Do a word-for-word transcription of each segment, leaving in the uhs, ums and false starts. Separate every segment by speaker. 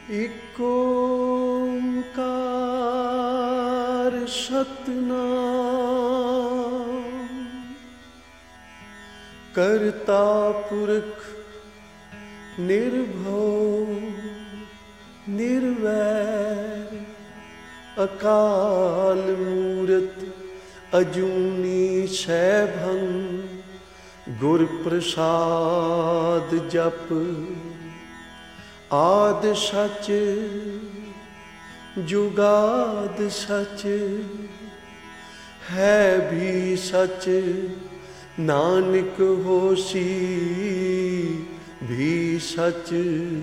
Speaker 1: ਇਕ ਓਂਕਾਰ ਸਤਿਨਾਮ ਕਰਤਾ ਪੁਰਖ ਨਿਰਭਉ ਨਿਰਵੈਰ ਅਕਾਲ ਮੂਰਤ ਅਜੂਨੀ ਸੈਭੰ ਗੁਰ ਪ੍ਰਸਾਦ ਜਪ ਆਦ ਸਚ ਜੁਗਾਦ ਸਚ ਹੈ ਵੀ ਸਚ ਨਾਨਕ ਹੋਸੀ ਵੀ ਸਚ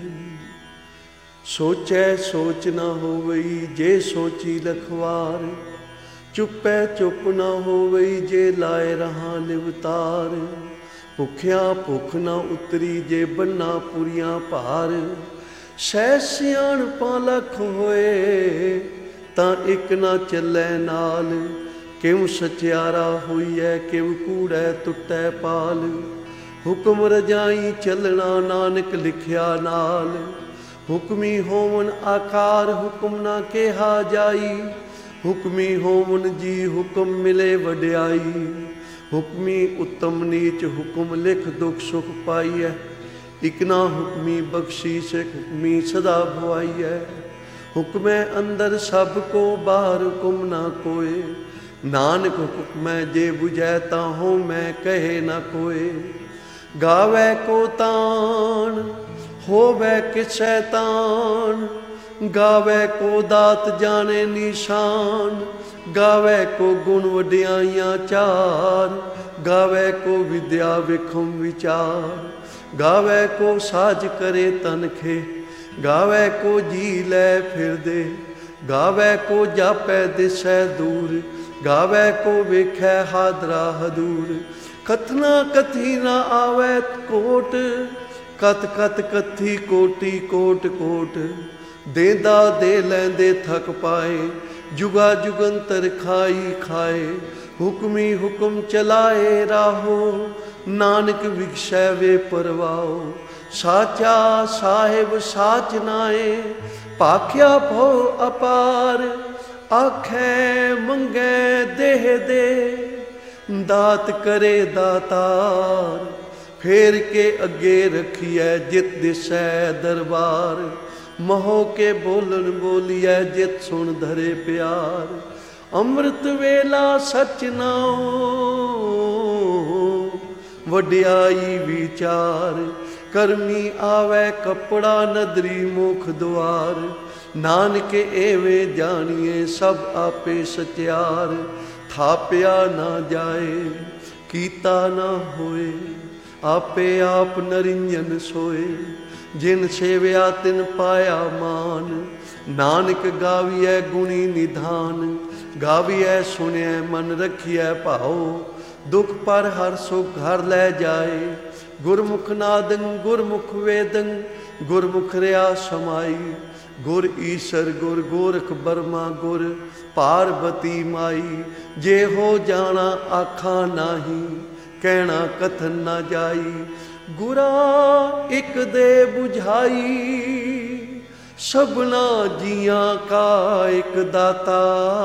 Speaker 1: ਸੋਚੈ ਸੋਚ ਨਾ ਹੋਵਈ ਜੇ ਸੋਚੀ ਲਖਵਾਰ ਚੁੱਪੈ ਚੁੱਪ ਨਾ ਹੋਵਈ ਜੇ ਲਾਏ ਰਹਾ ਲਿਵਤਾਰ ਭੁੱਖਿਆ ਭੁੱਖ ਨਾ ਉਤਰੀ ਜੇ ਬੰਨਾ ਪੁਰੀਆਂ ਭਾਰ ਸਹਿ ਸਿਆਣਪਾਂ ਲੱਖ ਹੋਏ ਤਾਂ ਇੱਕ ਨਾ ਚੱਲੈ ਨਾਲ ਕਿਉ ਸਚਿਆਰਾ ਹੋਈਐ ਕਿਉ ਕੂੜੈ ਟੁੱਟੈ ਪਾਲ ਹੁਕਮ ਰਜਾਈ ਚੱਲਣਾ ਨਾਨਕ ਲਿਖਿਆ ਨਾਲ ਹੁਕਮੀ ਹੋਵਨ ਆਕਾਰ ਹੁਕਮ ਨਾ ਕਿਹਾ ਜਾਈ ਹੁਕਮੀ ਹੋਵਨ ਜੀ ਹੁਕਮ ਮਿਲੇ ਵਡਿਆਈ ਹੁਕਮੀ ਉੱਤਮ ਨੀਚ ਹੁਕਮ ਲਿਖ ਦੁਖ ਸੁਖ ਪਾਈਐ ਇਕ ਨਾ ਹੁਕਮੀ ਬਖਸ਼ੀਸ਼ ਹੁਕਮੀ ਸਦਾ ਭਵਾਈਐ ਹੁਕਮੈ ਅੰਦਰ ਸਭ ਕੋ ਬਾਹਰ ਹੁਕਮ ਨਾ ਕੋਏ ਨਾਨਕ ਹੁਕਮੈ ਜੇ ਬੁਝੈ ਤਾਂ ਹੋ ਮੈਂ ਕਹੇ ਨਾ ਕੋਏ ਗਾਵੈ ਕੋ ਤਾਣ ਹੋਵੈ ਕਿ ਸ਼ੈਤਾਨ ਗਾਵੈ ਕੋ ਦਾਤ ਜਾਣੇ ਨਿਸ਼ਾਨ ਗਾਵੈ ਕੋ ਗੁਣ ਵਡਿਆਈਆਂ ਚਾਰ ਗਾਵੈ ਕੋ ਵਿਦਿਆ ਵਿਖਮ ਵਿਚਾਰ ਗਾਵੈ ਕੋ ਸਾਜ ਕਰੇ ਤਨਖੇ ਗਾਵੈ ਕੋ ਜੀ ਲੈ ਫਿਰਦੇ ਗਾਵੈ ਕੋ ਜਾਪੈ ਦਿਸੈ ਦੂਰ ਗਾਵੈ ਕੋ ਵੇਖੈ ਹਾਦਰਾ ਹਦੂਰ ਕਥਨਾ ਕਥੀ ਨਾ ਆਵੈ ਕੋਟ ਕਤ ਕਤ ਕਥੀ ਕੋਟੀ ਕੋਟ ਕੋਟ ਦੇਂਦਾ ਦੇ ਲੈਂਦੇ ਥਕ ਪਾਏ ਜੁਗਾ ਜੁਗੰਤਰ ਖਾਈ ਖਾਏ ਹੁਕਮੀ ਹੁਕਮ ਚਲਾਏ ਰਾਹੋ ਨਾਨਕ ਵਿਖਸ਼ੈ ਵੇ ਪਰਵਾਓ ਸਾਚਾ ਸਾਹਿਬ ਸਾਚ ਨਾਏ ਭਾਖਿਆ ਭਉ ਅਪਾਰ ਆਖੈ ਮੰਗੈ ਦੇਹ ਦੇ ਦਾਤ ਕਰੇ ਦਾਤਾਰ ਫੇਰ ਕੇ ਅੱਗੇ ਰਖੀਐ ਜਿਤ ਦਿਸੈ ਦਰਬਾਰ ਮਹੋ ਕੇ ਬੋਲਣ ਬੋਲੀਐ ਜਿਤ ਸੁਣ ਧਰੇ ਪਿਆਰ ਅੰਮ੍ਰਿਤ ਵੇਲਾ ਸਚ ਨਾਉ ਵਡਿਆਈ ਵਿਚਾਰ ਕਰਮੀ ਆਵੈ ਕਪੜਾ ਨਦਰੀ ਮੁਖ ਦੁਆਰ ਨਾਨਕ ਏਵੇਂ ਜਾਣੀਏ ਸਭ ਆਪੇ ਸਚਿਆਰ ਥਾਪਿਆ ਨਾ ਜਾਏ ਕੀਤਾ ਨਾ ਹੋਏ ਆਪੇ ਆਪ ਨਰਿੰਜਨ ਸੋਏ ਜਿਨ ਸੇਵਿਆ ਤਿਨ ਪਾਇਆ ਮਾਨ ਨਾਨਕ ਗਾਵੀਐ ਗੁਣੀ ਨਿਧਾਨ ਗਾਵੀਐ ਸੁਣਿਐ ਮਨ ਰਖੀਐ ਭਾਉ ਦੁਖ ਪਰ ਹਰ ਸੁਖ ਹਰ ਲੈ ਜਾਏ ਗੁਰਮੁਖ ਨਾਦੰ ਗੁਰਮੁਖ ਵੇਦੰ ਗੁਰਮੁਖ ਰਿਆ ਸਮਾਈ ਗੁਰ ਈਸ਼ਰ ਗੁਰ ਗੋਰਖ ਬਰਮਾ ਗੁਰ ਪਾਰਬਤੀ ਮਾਈ ਜੇ ਹੋ ਜਾਣਾ ਆਖਾਂ ਨਾਹੀ ਕਹਿਣਾ ਕਥਨ ਨਾ ਜਾਈ ਗੁਰਾ ਇੱਕ ਦੇ ਬੁਝਾਈ ਸਭਨਾ ਜੀਆਂ ਕਾ ਇੱਕ ਦਾਤਾ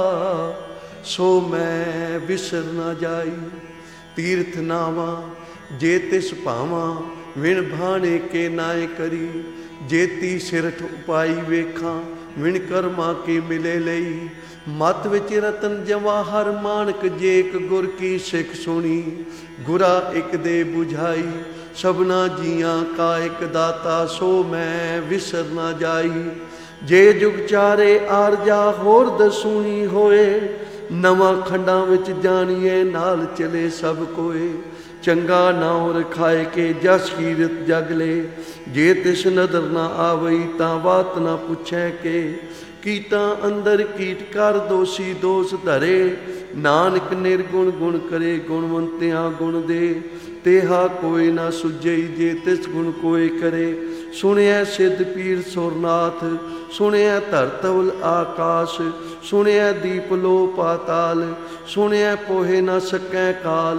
Speaker 1: ਸੋ ਮੈਂ ਵਿਸਰ ਨਾ ਜਾਈ ਤੀਰਥ ਨਾਵਾਂ ਜੇ ਤਿਸ ਭਾਵਾਂ ਵਿਣ ਭਾਣੇ ਕੇ ਨਾਏ ਕਰੀ ਜੇਤੀ ਸਿਰਠ ਉਪਾਈ ਵੇਖਾਂ ਵਿਣ ਕਰਮਾ ਕੇ ਮਿਲੇ ਲਈ ਮਤ ਵਿੱਚ ਰਤਨ ਜਵਾਹਰ ਮਾਨਕ ਜੇਕ ਗੁਰ ਕੀ ਸਿੱਖ ਸੁਣੀ ਗੁਰਾ ਇੱਕ ਦੇ ਬੁਝਾਈ ਸਭਨਾ ਜੀਆਂ ਕਾ ਇੱਕ ਦਾਤਾ ਸੋ ਮੈਂ ਵਿਸਰ ਨਾ ਜਾਈ ਜੇ ਜੁਗ ਚਾਰੇ ਆਰਜਾ ਹੋਰ ਦਸੂਣੀ ਹੋਏ ਨਵਾਂ ਖੰਡਾਂ ਵਿੱਚ ਜਾਣੀਏ ਨਾਲ ਚਲੇ ਸਭ ਕੋਏ ਚੰਗਾ ਨਾਉ ਰਖਾਏ ਕੇ ਜਸ ਕੀਰਤ ਜਗ ਲੈ ਜੇ ਤਿਸ ਨਦਰ ਨਾ ਆਵਈ ਤਾਂ ਬਾਤ ਨਾ ਪੁੱਛੈ ਕੇ ਕੀਟਾਂ ਅੰਦਰ ਕੀਟ ਕਰ ਦੋਸ਼ੀ ਦੋਸ਼ ਧਰੇ ਨਾਨਕ ਨਿਰਗੁਣ ਗੁਣ ਕਰੇ ਗੁਣਵੰਤਿਆਂ ਗੁਣ ਦੇ ਤੇਹਾ ਕੋਈ ਨਾ ਸੁਝਈ ਜੇ ਤਿਸ ਗੁਣ ਕੋਈ ਕਰੇ ਸੁਣਿਆ ਸਿੱਧ ਪੀਰ ਸੁਰਨਾਥ ਸੁਣਿਆ ਧਰਤਵਲ ਆਕਾਸ਼ ਸੁਣਿਆ ਦੀਪ ਲੋ ਪਾਤਾਲ ਸੁਣਿਆ ਪੋਹੇ ਨਾ ਸਕੈ ਕਾਲ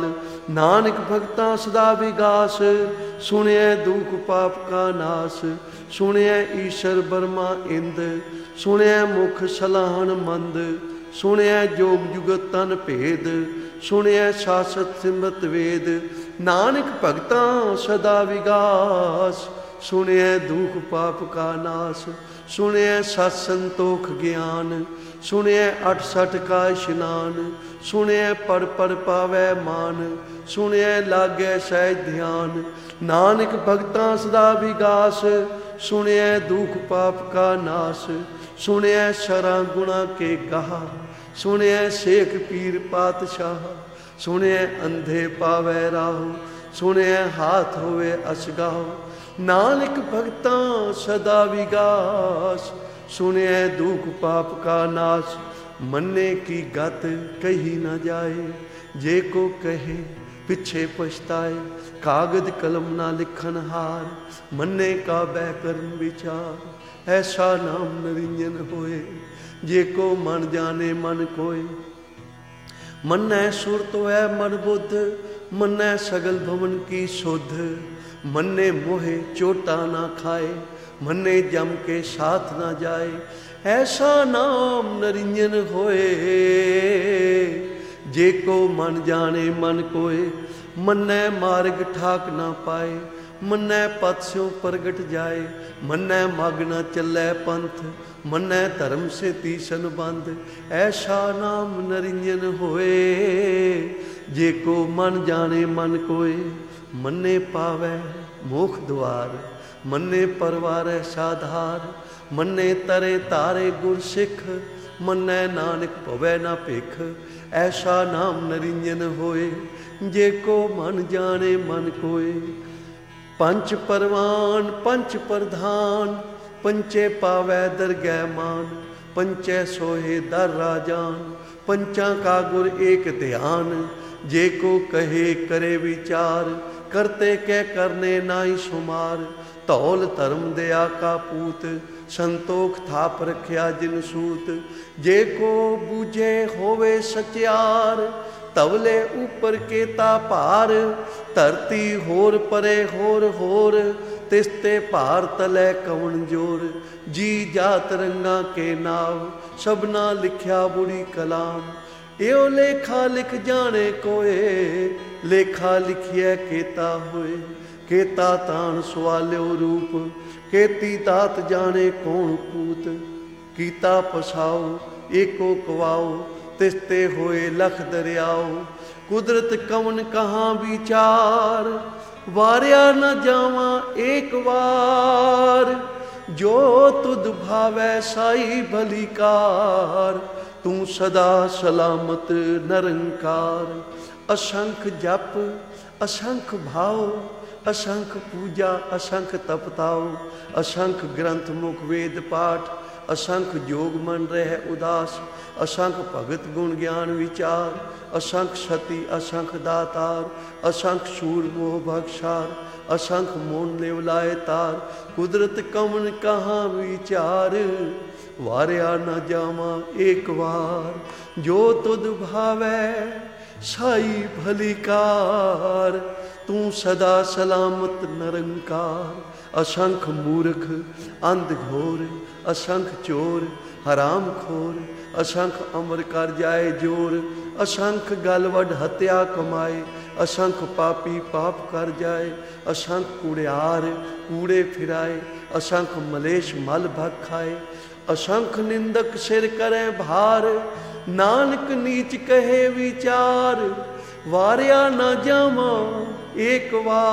Speaker 1: नानक भगता सदा विगास, सुनिए दुख पाप का नाश। सुनिए ईश्वर ब्रह्मा इंद, सुनिए मुख सलाहन मंद। सुनिए जोग जुगत तन भेद, सुनिए शासत सिमरत वेद। नानक भगता सदा विगास, सुनिए दुख पाप का नाश। सुनिए सत संतोख ज्ञान, सुनिए अठ सठ का स्नान। सुनिए पढ़ पढ़ पावै मान, सुनिए लागे सहज ध्यान। नानक भगता सदा विगास, सुनिए दुख पाप का नाश। सुनिए शरा गुणा के गाह, सुनिए शेख पीर पातशाह। सुनिए अंधे पावै राहु, सुनिए हाथ होवे असगाहो। नानक भगता सदा विगास, सुनिए दुख पाप का नाश। मन्ने की गत कही न जाए, जे को कहे पिछे पछताए। कागज कलम ना लिखन हार, मन्ने का बैकरण विचार। ऐसा नाम निरंजन होए, जे को मन जाने मन कोय। मन्ने सुर तो है मन बुद्ध, मन्ने सगल भवन की सुध। मन्ने मोहे चोटा ना खाए, मन्ने जम के साथ ना जाए। ऐसा नाम निरंजन होए, जे को मन जाने मन कोय। मन्ने मार्ग ठाक ना पाए, मन्ने पथ स्यों प्रगट जाए। मन्ने मग न चलै पंथ, मन्ने धर्म से तीसन बंद। ऐसा नाम निरंजन होए, जे को मन जाने मन कोय। मन्ने पावै मोख द्वार, मन्ने परवारै साधार। मन्ने तरे तारे गुर सिख, मन्ने नानक भवै ना भिख। ऐसा नाम निरंजन होए, जे को मन जाने मन कोय। पंच परवान पंच प्रधान, पंचे पावै दरगह मान। पंचे सोहे दर राजान, पंचा का गुर एक ध्यान। जे को कहे करे विचार, करते कै करने नाई शुमार। धौल धर्म दया का पूत, संतोख थाप रखिया जिन सूत। जे को बूझे होवे सचियार, तवले ऊपर केता भार। धरती होर परे होर होर, तिसते भार तले कवन जोर। जी जात रंगा के नाव, सबना लिखिया बुरी कलाम। एओ लेखा लिख जाने कोए, लेखा लिखिए केता होए। केता तान सवाल्यो रूप, केती तात जाने कौन पूत। कीता पसाओ एको कवाओ, तिसते होए लख दरियाओ। कुदरत कवन कहाँ विचार, वारिया न जावा एक बार। जो तुद भावै साई भलीकार, तू सदा सलामत निरंकार। असंख जप असंख भाव, असंख पूजा असंख तपताओ। असंख ग्रंथ मुख वेद पाठ, असंख जोग मन रह उदास। असंख भगत गुण ज्ञान विचार, असंख सती असंख दातार। असंख सूर मोह भगसार, असंख मोन लेवलाए तार। कुदरत कवन कहाँ विचार, वारिया न जावा एक बार। जो तुद भावै साई भलीकार, तू सदा सलामत निरंकार। असंख मूर्ख अंध घोर, असंख चोर हराम खोर। असंख अमर कर जाए जोर, असंख गल वड हत्या कमाए। असंख पापी पाप कर जाए, असंख कूड़ियार कूड़े फिराए। असंख मलेश मल भग खाए, असंख निंदक सिर करे भार। नानक नीच कहे विचार, वारिया न जावा एक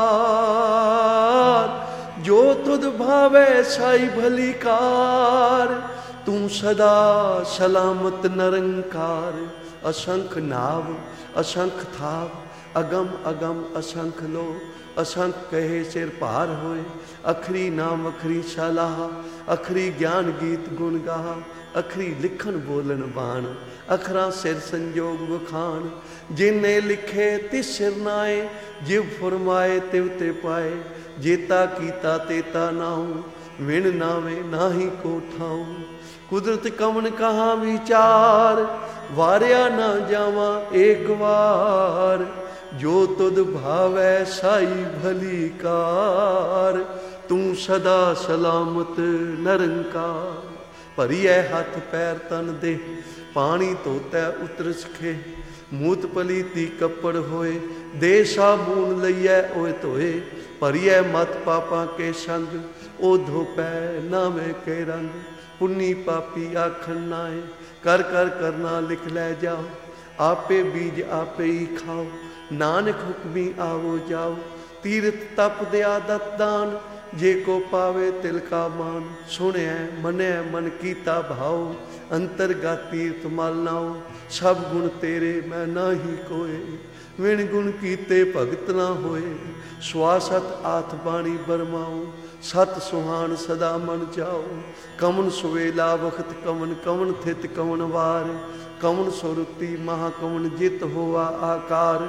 Speaker 1: बार। जो तुद भावै साई भलीकार, तू सदा सलामत निरंकार। असंख नाव असंख थाव, अगम अगम असंख लो। असंख कहे सिर भार होए, अखरी नाम अखरी सलाह। अखरी ज्ञान गीत गुण गाह, अखरी लिखन बोलन बाण। अखरा सिर संजोग वखान, जिन्ने लिखे तिस सिर नाए। जिव फुरमाए तिव ते पाए, जेता कीता तेता नाहू। विण नावे नाही को ठाऊं, कुदरत कवन कहाँ विचार। वारिया न जावा एक बार, जो तुद भावै साई भली कार। तू सदा सलामत निरंकार। भरिए हथ पैर तन दे पानी धोतै उतर सखे। मूत पलीती कपड़ होए दे साबून लइए ओए धोए। भरिए मत पापा के संग ओ धोपै नामे के रंग। पुन्नी पापी आखन नाए कर कर करना लिख लै जाओ। आपे बीज आपे ही खाओ नानक हुक्मी आवो जाओ। तीरथ तप दया दत दान जे को पावे तिल का मान। सुनिया मनिया मन कीता भाव अंतरगत तीर्थ मल नाओ। सब गुण तेरे मैं नाही कोय विण गुण कीते भगत ना होए। स्वासत आथ बाणी बरमाओ सत सुहान सदा मन जाओ। कमन सुवेला वखत कमन कमन थित कमन वार। कमन सुरुति महाकमन जित होवा आकार।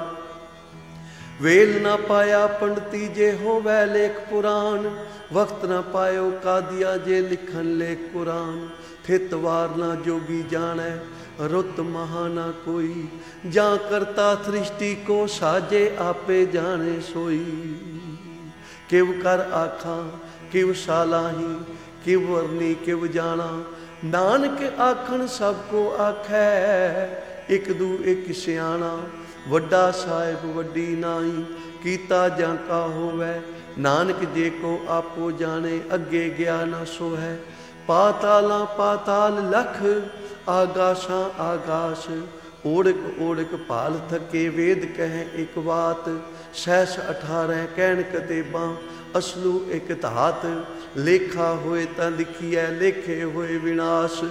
Speaker 1: वेल ना पाया पंडिती जे होवै लेख पुराण। वक्त ना पायो कादिया जे लिखन लेख कुरान। थित वार ना जोगी जानै रुत महा ना कोई। जा करता सृष्टि को साजे आपे जाने सोई। किव कर आखा किव सालाही किव वरनी किव जाना। नानक आखन सबको आखै एक दू एक सियाणा। वड्डा साहिब वड्डी नाई कीता जां का होवै। नानक जे को आपो जाने अगे गया न सो है। पाताला पाताल लख आगाशा आगाश। ओढ़क ओढ़क पाल थके वेद कहे एक बात। सहस अठारह कहन कतेबां असलू एक धात। लेखा होए तां लिखिए लेखे होए विनाश।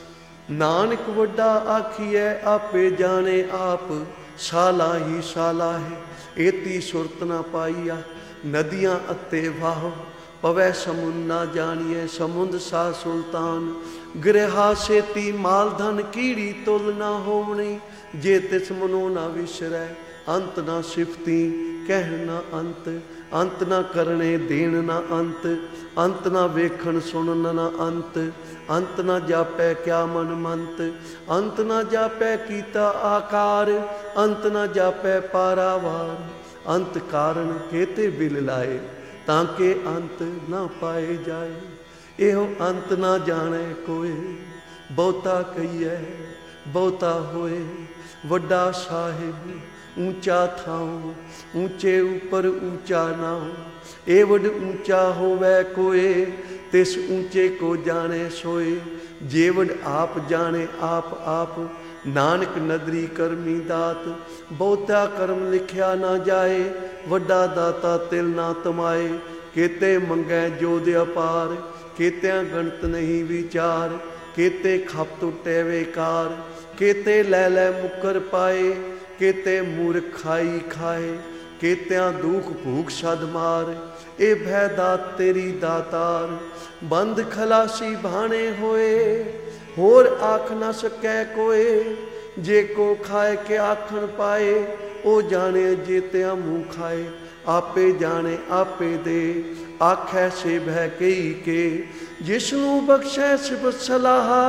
Speaker 1: नानक वड्डा आखिए आपे जाने आप। साला ही साला है एती सुरत ना पाईया। नदियां अते वाहो पवै समुंद ना जानिए। समुंद सा सुल्तान गृहा सेती माल धन कीड़ी तुल ना होवनी। जे तिस मनो ना विसरै अंत ना सिफती कह ना अंत। अंत ना करने देन ना अंत। अंत ना वेखन सुनन ना अंत। अंत ना जापै क्या मन मंत। अंत ना जापै कीता आकार। अंत ना जापै पारावार। अंत कारण केते बिल लाए ताके अंत ना पाए जाए। एहो अंत ना जाने कोई बहुता कहिए बहुता होए। वड्डा साहिब ऊंचा थाओ ऊंचे ऊपर ऊंचा नाओ। एवड ऊंचा होवै कोए तिस ऊंचे को जाने सोए। जेवड आप जाने आप आप नानक नदरी करमी दात। बहुता कर्म लिखिया ना जाए वड्डा दाता तिल ना तमाए। केते मंगै जोध अपार केत्या गणत नहीं विचार। केते खप टुटे बेकार केते लै लै मुकर पाए। केते मूर्ख खाई खाए केत्या दुख भूख सद मार। ए भै दात तेरी दातार बंद खलासी भाने होए। होर आख न सकै कोए जे को खाए के आखन पाए। ओ जाने जेत्या मुँह खाए आपे जाने आपे दे। आखै से भै कई के जिसनू बख्शै सिब सलाहा।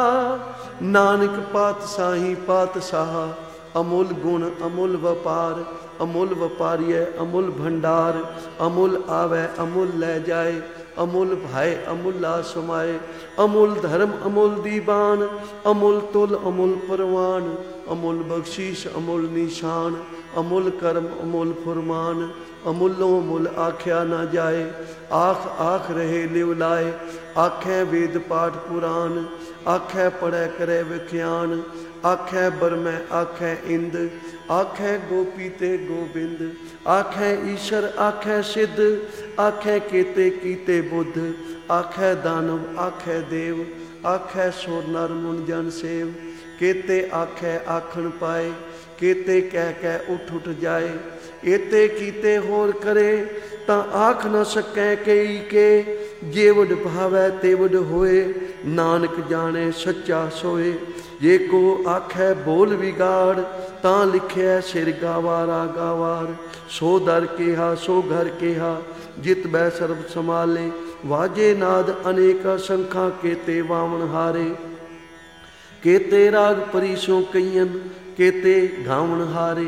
Speaker 1: नानक पातशाही पातशाह अमुल गुण अमुल वपार। अमुल वपारिय अमुल भंडार। अमुल आवे अमुल लै जाए। अमुल भाई अमुला समाए। अमुल धर्म अमुल दीवान। अमुल तुल अमुल परवान। अमुल बख्शीश अमुल निशान। अमुल कर्म अमुल फुरमान। अमुलों मुल आख्या ना जाए। आख आख रहे लिव लाए। आखें वेद पाठ पुराण। आखें पढ़ै करे विख्यान। आखै बरमै आखै इंद। आखै गोपी ते गोबिंद। आखै ईश्वर आखै सिद्ध। आखै केते कीते बुद्ध। आखै दानव आखै देव। आखै सुर नर मुन जन सेव। केते आखै आखन पाए। केते कह कह उठ उठ जाए। एते कीते होर करे तां आख न सकै कई के। जेवड भावै तेवड होए नानक जाने सच्चा सोए। जे को आखै बोल विगाड़ तां लिखिया सिर गावारा गावार। सो दर केहा सो घर केहा जित बै सर्ब संभाले। वाजे नाद अनेक संखा केते वामन हारे। केते राग परीसों कईयन केते गावन हारे।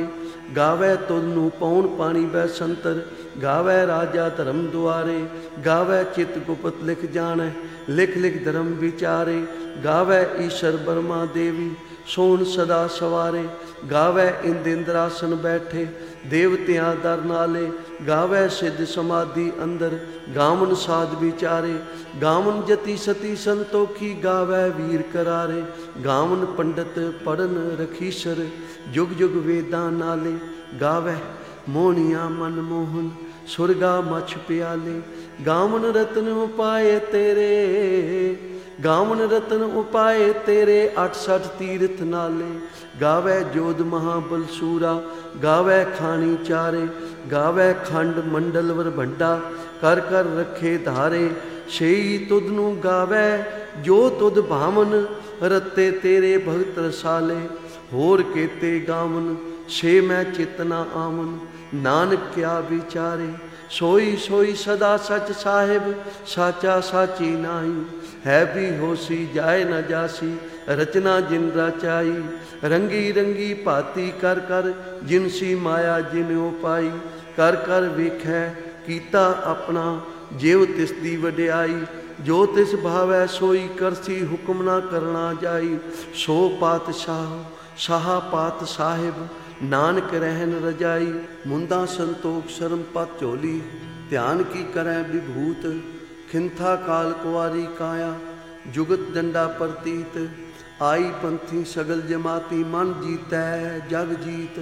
Speaker 1: ਗਾਵੇ ਤੁਧ ਨੂੰ ਪੌਣ ਪਾਣੀ ਬੈ ਸੰਤਰ, ਗਾਵੇ ਰਾਜਾ ਧਰਮ ਦੁਆਰੇ, ਗਾਵੇ ਚਿਤ ਗੁਪਤ ਲਿਖ ਜਾਣੈ, ਲਿਖ ਲਿਖ ਧਰਮ ਵਿਚਾਰੇ, ਗਾਵੇ ਈਸ਼ਰ ਬਰਮਾ ਦੇਵੀ ਸੋਣ ਸਦਾ ਸਵਾਰੇ, ਗਾਵੇ ਇੰਦ ਇੰਦਰਾਸਨ ਬੈਠੇ ਦੇਵਤਿਆਂ ਦਰ ਨਾਲੇ, ਗਾਵੇ ਸਿੱਧ ਸਮਾਧੀ ਅੰਦਰ ਗਾਵਨ ਸਾਧ ਵਿਚਾਰੇ, ਗਾਵਨ ਜਤੀ ਸਤੀ ਸੰਤੋਖੀ, ਗਾਵੇ ਵੀਰ ਕਰਾਰੇ, ਗਾਵਨ ਪੰਡਤ ਪੜਨ ਰਖੀਸਰ ਜੁਗ ਜੁਗ ਵੇਦਾਂ ਨਾਲੇ, ਗਾਵੇ ਮੋਹਣੀਆਂ ਮਨ ਮੋਹਨ ਸੁਰਗਾ ਮਛ ਪਿਆਲੇ, ਗਾਵਨ ਰਤਨ ਉਪਾਏ ਤੇਰੇ, ਗਾਵਨ ਰਤਨ ਉਪਾਏ ਤੇਰੇ ਅੱਠ ਸੱਠ ਤੀਰਥ ਨਾਲੇ, ਗਾਵੇ ਜੋਧ ਮਹਾਬਲ ਸੂਰਾ, ਗਾਵੇ ਖਾਣੀ ਚਾਰੇ, ਗਾਵੇ ਖੰਡ ਮੰਡਲ ਵਰ ਭੰਡਾ ਕਰ ਕਰ ਰੱਖੇ ਧਾਰੇ, ਸਈ ਤੁਧ ਨੂੰ ਗਾਵੇ ਜੋ ਤੁਧ ਭਾਵਨ, ਰਤੇ ਤੇਰੇ ਭਗਤ ਰਸਾਲੇ, ਹੋਰ ਕੇਤੇ ਗਾਵਨ ਸੇ ਮੈਂ ਚਿਤਨਾ ਆਵਨ, ਨਾਨਕ ਕਿਆ ਵਿਚਾਰੇ, ਸੋਈ ਸੋਈ ਸਦਾ ਸਚ ਸਾਹਿਬ, ਸਾਚਾ ਸਾਚੀ ਨਾਹੀ, ਹੈ ਵੀ ਹੋਸੀ ਜਾਏ ਨਾ ਜਾਸੀ, ਰਚਨਾ ਜਿਨ ਰਚਾਈ, ਰੰਗੀ ਰੰਗੀ ਭਾਤੀ ਕਰ ਕਰ, ਜਿਨਸੀ ਮਾਇਆ ਜਿਨ ਉਪਾਈ, ਕਰ ਕਰ ਵੇਖੈ ਕੀਤਾ ਆਪਣਾ, ਜਿਉ ਤਿਸ ਦੀ ਵਡਿਆਈ, ਜੋ ਤਿਸ ਭਾਵੈ ਸੋਈ ਕਰਸੀ, ਹੁਕਮ ਨਾ ਕਰਨਾ ਜਾਈ, ਸੋ ਪਾਤਸ਼ਾਹ ਸਾਹਾ ਪਾਤ ਸਾਹਿਬ, ਨਾਨਕ ਰਹਿਨ ਰਜਾਈ, ਮੁੰਦਾ ਸੰਤੋਖ ਸ਼ਰਮ ਪਤ ਝੋਲੀ, ਧਿਆਨ ਕੀ ਕਰੈ ਵਿਭੂਤ, ਖਿੰਥਾ ਕਾਲ ਕੁਆਰੀ ਕਾਇਆ, ਜੁਗਤ ਡੰਡਾ ਪ੍ਰਤੀਤ, ਆਈ ਪੰਥੀ ਸਗਲ ਜਮਾਤੀ, ਮਨ ਜੀਤੈ ਜਗ ਜੀਤ,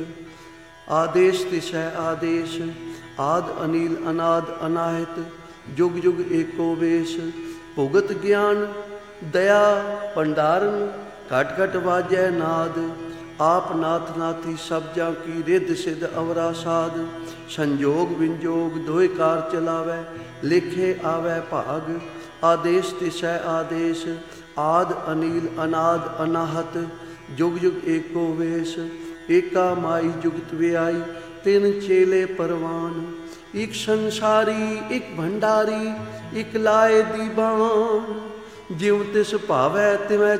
Speaker 1: ਆਦੇਸ਼ ਤਿਸੈ ਆਦੇਸ਼, ਆਦ ਅਨੀਲ ਅਨਾਦ ਅਨਾਹਿਤ, ਜੁਗ ਜੁਗ ਏਕੋ ਵੇਸ਼, ਭੁਗਤ ਗਿਆਨ ਦਇਆ ਭੰਡਾਰਨ, ਘਟ ਘਟ ਵਾਜੈ ਨਾਦ, ਆਪ ਨਾਥ ਨਾਥੀ ਸਭ ਜਾਂ ਕੀ, ਰਿੱਧ ਸਿੱਧ ਅਵਰਾ ਸਾਧ, ਸੰਜੋਗ ਵਿੰਜੋਗ ਦੋਇ ਕਾਰ ਚਲਾਵੈ, ਲਿਖੇ ਆਵੈ ਭਾਗ, ਆਦੇਸ਼ ਤਿਸੈ ਆਦੇਸ਼, ਆਦ ਅਨੀਲ ਅਨਾਦ ਅਨਾਹਤ, ਜੁਗ ਜੁਗ ਏਕੋ ਵੇਸ਼, ਏਕਾ ਮਾਈ ਜੁਗਤ ਵਿਆਈ, ਤਿੰਨ ਚੇਲੇ ਪਰਵਾਨ, ਇੱਕ ਸੰਸਾਰੀ ਇੱਕ ਭੰਡਾਰੀ, ਇੱਕ ਲਾਏ ਦੀਵਾਨ, ਜਿਉ ਤਿਸ ਭਾਵੈ ਤਿਵੈ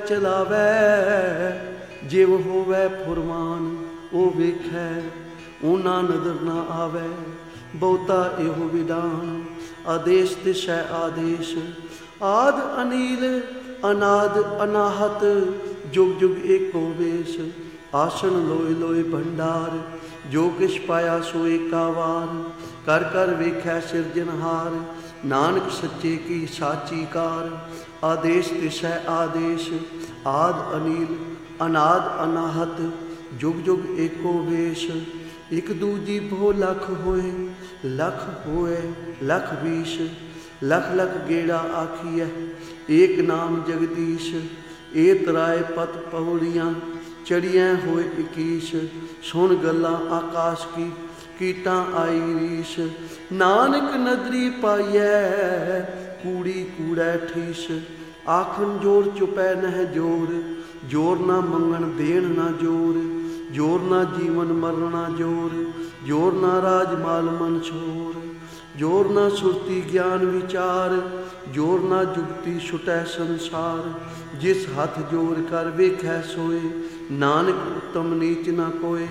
Speaker 1: ਚਲਾਵੈ, ਜਿਵ ਹੋਵੈ ਫੁਰਮਾਨ ਉਹ ਵੇਖੈ ਉਹਨਾਂ ਨਦਰ ਨਾ ਆਵੈ, ਬਹੁਤਾ ਇਹੋ ਵਿਧਾਨ, ਆਦੇਸ਼ ਤਿਸੈ ਆਦੇਸ਼, ਆਦ ਅਨੀਲ ਅਨਾਦ ਅਨਾਹਤ, ਜੁਗ ਜੁਗ ਏਕੋ ਵੇਸ਼, ਆਸਣ ਲੋਏ ਲੋਏ ਭੰਡਾਰ, ਜੋ ਕਿਛ ਪਾਇਆ ਸੋ ਏਕਾ ਵਾਰ, ਕਰ ਕਰ ਵੇਖੈ ਸਿਰਜਨਹਾਰ, ਨਾਨਕ ਸੱਚੇ ਕੀ ਸਾਚੀ ਕਾਰ, ਆਦੇਸ਼ ਤਿਸੈ ਆਦੇਸ਼, ਆਦ ਅਨੀਲ ਅਨਾਦ ਅਨਾਹਤ, ਜੁਗ ਜੁਗ ਏਕੋ ਵੇਸ਼, ਇੱਕ ਦੂਜੀ ਭੋ ਲੱਖ ਹੋਏ, ਲੱਖ ਹੋਏ ਲੱਖ ਵੀਸ਼, ਲਖ ਲਖ ਗੇੜਾ ਆਖੀਐ, ਏਕ ਨਾਮ ਜਗਦੀਸ਼, ਏ ਤਰਾਏ ਪਤ ਪੌੜੀਆਂ, ਚੜੀਆਂ ਹੋਏ ਇਕੀਸ਼, ਸੁਣ ਗੱਲਾਂ ਆਕਾਸ਼ ਕੀ, ਕੀਟਾਂ ਆਈ ਰੀਸ਼, ਨਾਨਕ ਨਦਰੀ ਪਾਈਐ, ਕੂੜੀ ਕੂੜੈ ਠੀਸ, ਆਖਣ ਜੋਰ ਚੁਪੈ ਨਹਿ ਜੋਰ, ਜੋਰ ਨਾ ਮੰਗਣ ਦੇਣ ਨਾ ਜੋਰ, ਜੋਰ ਨਾ ਜੀਵਨ ਮਰਨਾ ਜੋਰ, ਜੋਰ ਨਾ ਰਾਜ ਮਾਲ ਮਨ ਛੋਰ, ਜੋਰ ਨਾ ਸੁਰਤੀ ਗਿਆਨ ਵਿਚਾਰ, ਜੋਰ ਨਾ ਜੁਗਤੀ ਛੁਟੈ ਸੰਸਾਰ, ਜਿਸ ਹੱਥ ਜੋਰ ਕਰ ਵੇਖੈ ਸੋਏ, ਨਾਨਕ ਉੱਤਮ ਨੀਚ ਨਾ ਕੋਏ,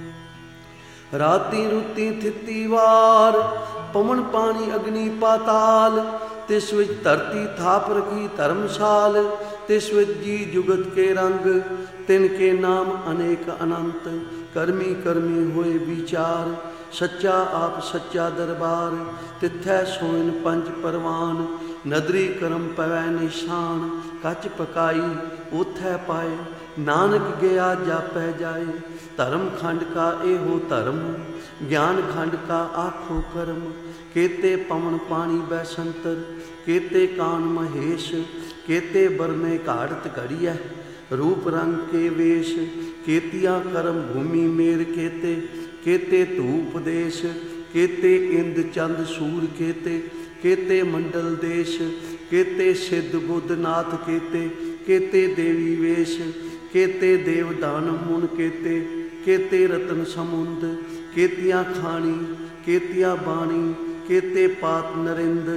Speaker 1: ਰਾਤੀ ਰੁੱਤੀ ਥਿੱਤੀ ਵਾਰ, ਪਵਨ ਪਾਣੀ ਅਗਨੀ ਪਾਤਾਲ, ਤਿਸ ਵਿੱਚ ਧਰਤੀ ਥਾਪ ਰਖੀ ਧਰਮਸ਼ਾਲ, ਤਿਸ ਵਿੱਚ ਜੀ ਜੁਗਤ ਕੇ ਰੰਗ, ਤਿਨ ਕੇ ਨਾਮ ਅਨੇਕ ਅਨੰਤ, ਕਰਮੀ ਕਰਮੀ ਹੋਏ ਵਿਚਾਰ, ਸੱਚਾ ਆਪ ਸੱਚਾ ਦਰਬਾਰ, ਤਿੱਥੈ ਸੋਇਨ ਪੰਜ ਪਰਵਾਨ, ਨਦਰੀ ਕਰਮ ਪਵੈ ਨਿਸ਼ਾਨ, ਕੱਚ ਪਕਾਈ ਉਥੈ ਪਾਏ, ਨਾਨਕ ਗਿਆ ਜਾਪੈ ਜਾਏ, ਧਰਮ ਖੰਡ ਕਾ ਇਹੋ ਧਰਮ, ਗਿਆਨ ਖੰਡ ਕਾ ਆਖੋ ਕਰਮ, केते पवन पानी बैसंतर, केते कान महेश, केते बरमे घाड़त घड़िया, रूप रंग के वेश, केतिया कर्म भूमि मेर केते, केते धूप देश, केते इंद चंद सूर केते, केते मंडल देश, केते सिद्ध बुद्ध नाथ केते, केते देवी वेश, केते देव दानव मुन केते, केते रतन समुंद, केतिया खानी, केतिया बाणी, केते पात नरिंद,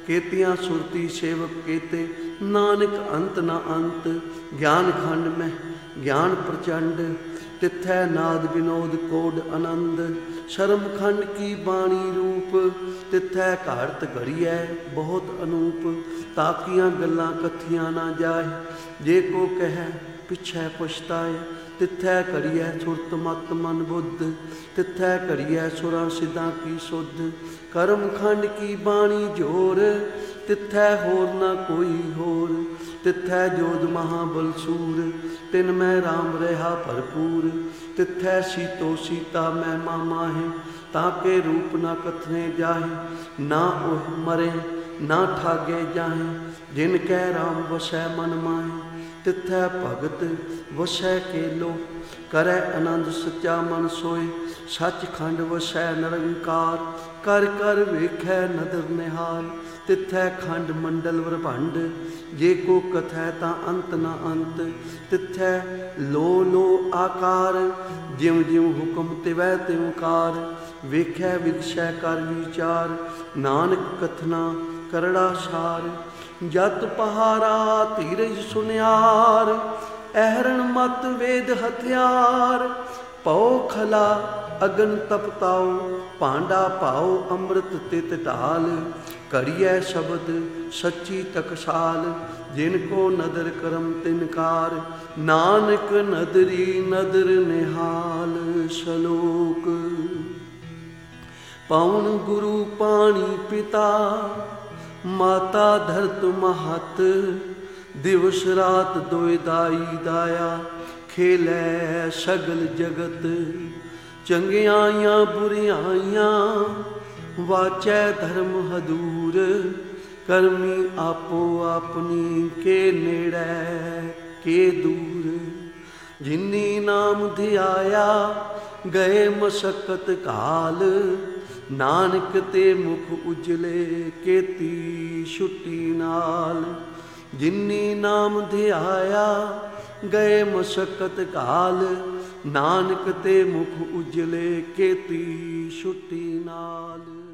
Speaker 1: केतियां सुरती सेवक केते, नानक अंत न अंत। ज्ञान खंड में ज्ञान प्रचंड, तिथै नाद विनोद कोड आनंद। शर्म खंड की बाणी रूप, तिथै घाड़त घड़ियै बहुत अनूप। ताकियां गल्लां कथियां ना जाए, जे को कह पिछै पछताए। तिथै करियै सुरत मत मन बुद्ध, तिथै करियै सुरां सिद्धां की सुध। कर्म खंड की बाणी जोर, तिथै होर न कोई होर। तिथै जोध महाबल सूर, तिन मैं राम रहा भरपूर। तिथै सीतो सीता मैं मामा है, ताके रूप न कथने जाहे। ना ओह मरे ना ठागे जाहे, जिनकै राम वसै मन माहे। तिथै भगत वसै केलो, करै आनंद सच्चा मन सोए। सचखंड वसै निरंकार, कर कर वेखै नदर निहाल। तिथै खंड मंडल ब्रह्मंड, जे को कथै तां अंत न अंत। तिथै लो लो आकार, जिव जिव हुक्म तिवै तिवकार। वेखै विगसै कर विचार, नानक कथना करड़ा सार। जत पहारा धीरज सुनियार, ऐहरण मत वेद हथियार। पौ खला अगन तपताओ, भांडा पाओ अमृत तित ढाल। करियै शब्द सच्ची टकसाल, जिनको नदर करम तिनकार। नानक नदरी नदर निहाल। सलोक पवन गुरु पानी पिता, माता धरत महत। दिवस रात दोए दाई दाया, खेलै सगल जगत। चंगियाइयां बुरियाइयां, वाचै धर्म हदूर। करमी आपो अपनी, के नेड़ै के दूर। जिनी नाम धियाया, गए मशक्कत काल। नानक ते मुख उजले, केती छुट्टी नाल। जिनी नाम धियाया, गए मशक्कत काल। नानक ते मुख उजले, केती छुट्टी नाल।